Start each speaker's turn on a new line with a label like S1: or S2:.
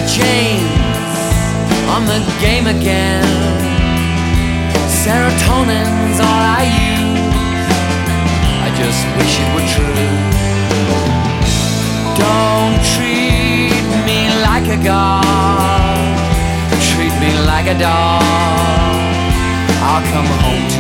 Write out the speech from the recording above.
S1: chains on the game again. Serotonin's all I use. I just wish it were true. Don't treat me like a god, treat me like a dog. I'll come home to